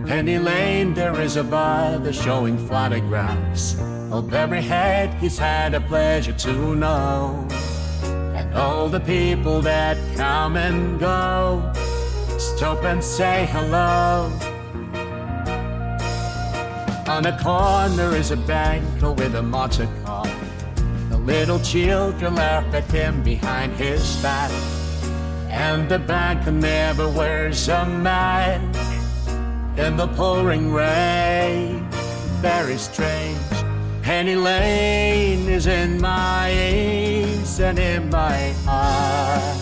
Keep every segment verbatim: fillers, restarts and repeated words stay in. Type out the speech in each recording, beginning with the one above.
Penny Lane, there is a bar that's showing photographs of every head he's had a pleasure to know, and all the people that come and go stop and say hello. On a corner is a bank with a motor car. The little children laugh at him behind his back, and the banker never wears a mask in the pouring rain. Very strange. Penny Lane is in my eyes and in my heart.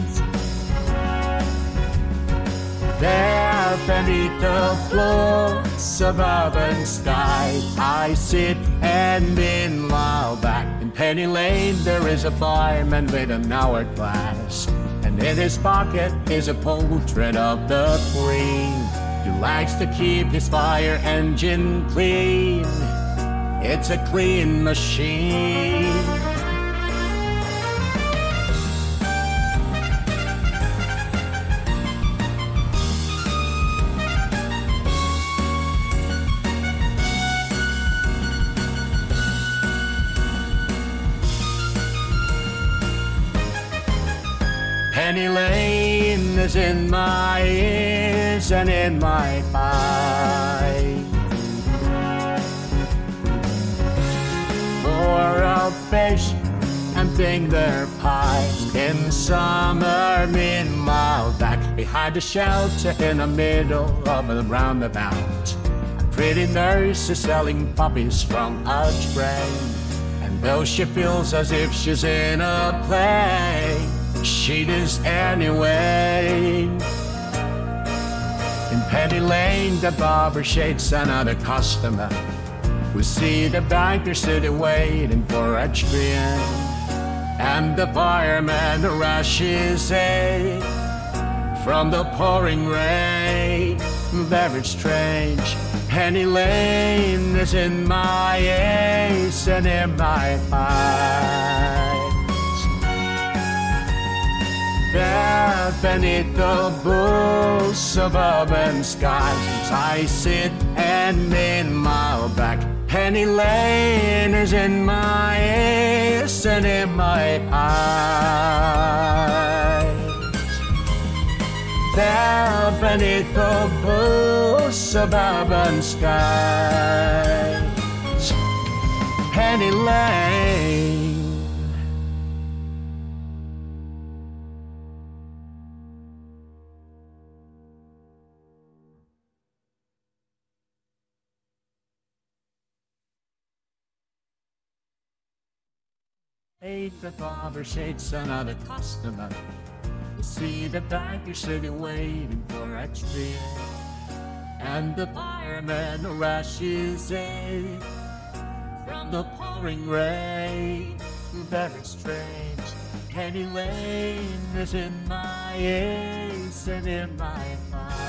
There beneath the blue suburban sky, I sit and meanwhile back in Penny Lane there is a fireman with an hourglass, and in his pocket is a portrait of the Queen. He likes to keep his fire engine clean. It's a clean machine. Penny Lane is in my ears and in my mind. For a fish and bring their pies in summer, meanwhile back behind the shelter in the middle of the roundabout, a pretty nurse is selling puppies from a train, and though she feels as if she's in a play, she does anyway. In Penny Lane, the barber shakes another customer. We see the banker sitting waiting for a train, and the fireman rushes in from the pouring rain. Very strange. Penny Lane is in my eyes and in my mind. There beneath the blue suburban skies, I sit and meanwhile back Penny Lane is in my ears and in my eyes. There beneath the blue suburban skies, Penny Lane. Eight the barber shakes another customer. You see the banker sitting waiting for a train, and the fireman rushes in from the pouring rain. Very strange. Penny Lane is in my eyes and in my mind.